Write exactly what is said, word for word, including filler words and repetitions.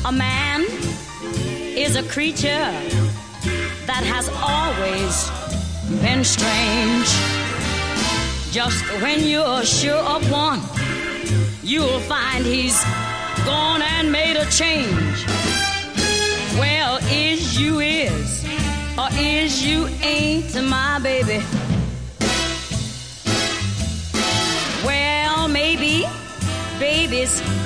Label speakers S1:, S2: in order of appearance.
S1: A man is a creature that has always been strange. Just when you're sure of one, you'll find he's gone and made a change. Well, is you is, or is you ain't my baby? Well, maybe babies